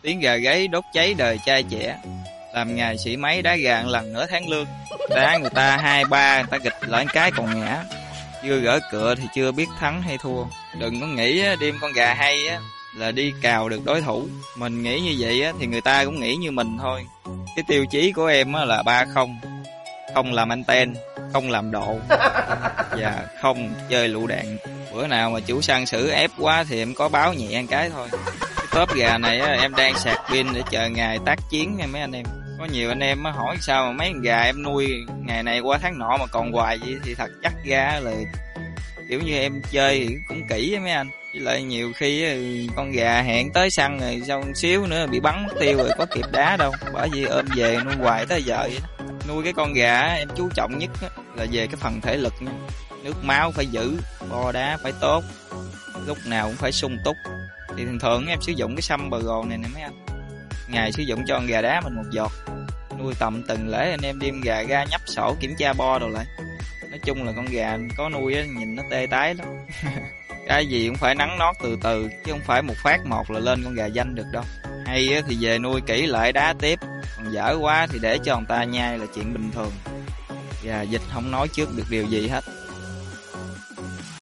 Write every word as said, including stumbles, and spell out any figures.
Tiếng gà gáy đốt cháy đời trai trẻ, làm ngày sĩ máy đá gà lần nửa tháng lương. Đá người ta hai ba, người ta gịch lại cái còn ngã. Chưa gỡ cựa thì chưa biết thắng hay thua. Đừng có nghĩ đêm con gà hay á là đi cào được đối thủ. Mình nghĩ như vậy á thì người ta cũng nghĩ như mình thôi. Cái tiêu chí của em á là ba không. Không làm anten, không làm độ và không chơi lựu đạn. Bữa nào mà chủ săn xử ép quá thì em có báo nhẹ một cái thôi. Cái tốp gà này á, em đang sạc pin để chờ ngày tác chiến nha mấy anh em. Có nhiều anh em hỏi sao mà mấy con gà em nuôi ngày này qua tháng nọ mà còn hoài vậy, thì thật chắc ra là kiểu như em chơi thì cũng kỹ á mấy anh. Với lại nhiều khi con gà hẹn tới săn rồi sau một xíu nữa bị bắn mất tiêu rồi có kịp đá đâu. Bởi vì ôm về nuôi hoài tới giờ vậy đó. Nuôi cái con gà em chú trọng nhất là về cái phần thể lực nha. Nước máu phải giữ, bo đá phải tốt, lúc nào cũng phải sung túc. Thì thường thường em sử dụng cái sâm bờ gồ này nè mấy anh. Ngày sử dụng cho con gà đá mình một giọt. Nuôi tầm từng lễ anh em đem gà ra nhấp sổ kiểm tra bo đồ lại. Nói chung là con gà có nuôi á, nhìn nó tê tái lắm. Cái gì cũng phải nắng nót từ từ, chứ không phải một phát một là lên con gà danh được đâu. Hay thì về nuôi kỹ lại đá tiếp, còn dở quá thì để cho người ta nhai là chuyện bình thường. Gà dịch không nói trước được điều gì hết.